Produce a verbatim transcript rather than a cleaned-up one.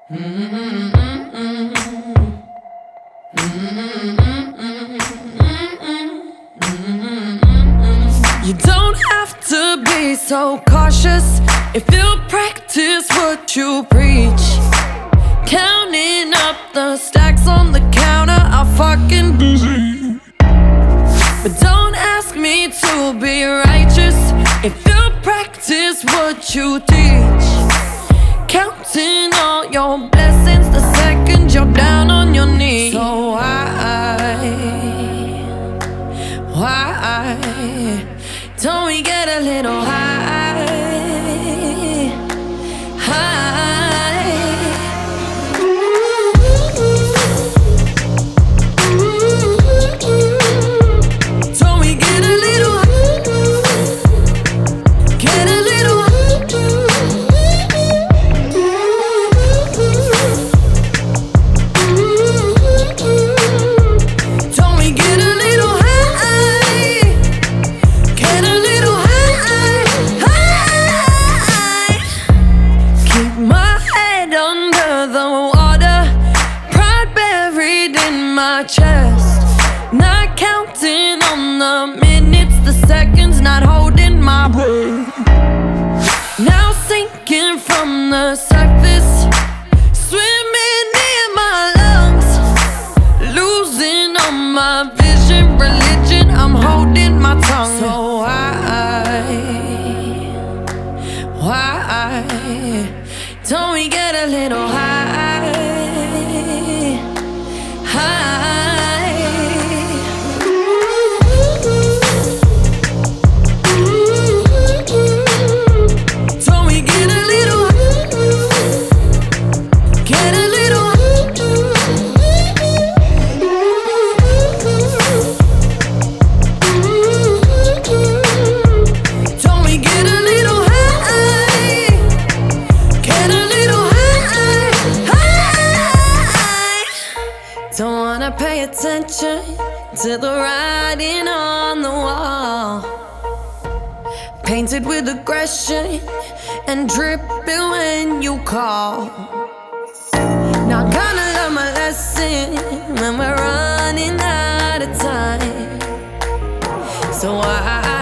You don't have to be so cautious if you practice what you preach. Counting up the stacks on the counter, I'm fucking busy. But don't ask me to be righteous if you practice what you teach. Counting all your blessings the second you're down on your knees. So why, why don't we get a little high, high? Don't we get a little, get a little? Don't we get a little high, get a little high, high? Keep my head under the water, pride buried in my chest. Not counting on the minutes, the seconds, not holding my breath. Now sinking from the surface, swimming in my lungs, losing all my vision, religion, I'm holding my tongue. So why, why don't we get a little high, high? Don't we get a little, get a little? Don't we get a little high, get a little high, high? Don't wanna pay attention to the writing on the wall, painted with aggression and dripping when you call. Not gonna learn my lesson when we're running out of time. So I